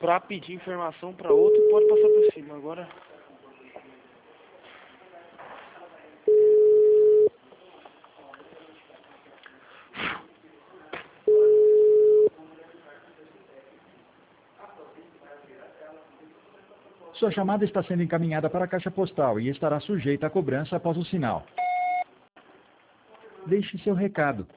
Pra pedir informação pra outro, pode passar por cima. Agora... Sua chamada está sendo encaminhada para a caixa postal e estará sujeita a cobrança após o sinal. Deixe seu recado.